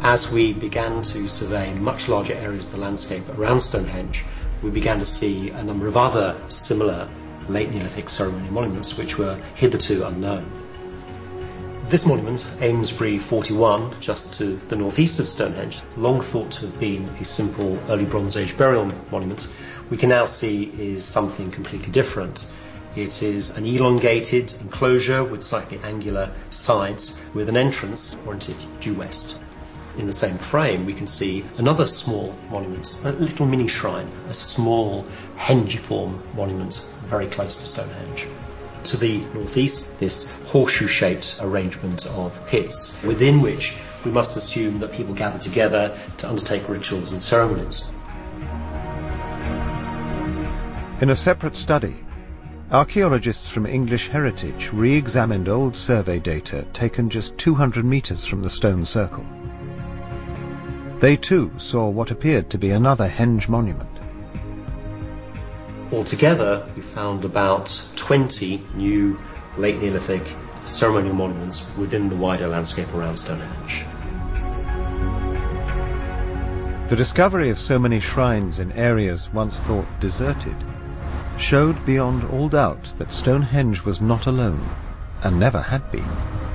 As we began to survey much larger areas of the landscape around Stonehenge, we began to see a number of other similar late Neolithic ceremonial monuments which were hitherto unknown. This monument, Amesbury 41, just to the northeast of Stonehenge, long thought to have been a simple early Bronze Age burial monument, we can now see is something completely different. It is an elongated enclosure with slightly angular sides with an entrance oriented due west. In the same frame we can see another small monument, a little mini shrine, a small hengiform monument very close to Stonehenge. To the northeast, this horseshoe-shaped arrangement of pits, within which we must assume that people gather together to undertake rituals and ceremonies. In a separate study, archaeologists from English Heritage re-examined old survey data taken just 200 metres from the stone circle. They too saw what appeared to be another henge monument. Altogether, we found about 20 new late Neolithic ceremonial monuments within the wider landscape around Stonehenge. The discovery of so many shrines in areas once thought deserted showed beyond all doubt that Stonehenge was not alone, and never had been.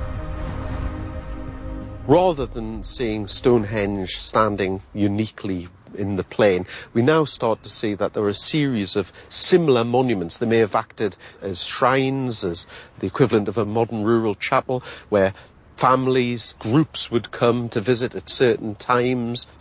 Rather than seeing Stonehenge standing uniquely in the plain, we now start to see that there are a series of similar monuments. They may have acted as shrines, as the equivalent of a modern rural chapel, where families, groups would come to visit at certain times.